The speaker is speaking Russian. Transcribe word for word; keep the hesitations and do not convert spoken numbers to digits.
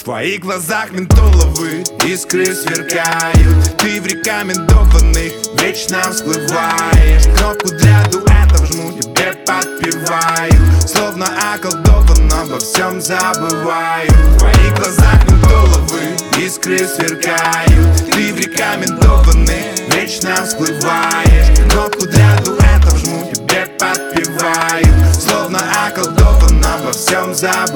В твоих глазах ментоловые искры сверкают. Ты в рекомендованных вечно всплываешь. Кнопку для дуэтов жму, тебе подпеваю. Словно околдован, обо всем забываю. В твоих глазах ментоловые искры сверкают. Ты в рекомендованных вечно всплываешь. Кнопку для дуэтов жму, тебе подпеваю. Словно околдован, обо всем забываю.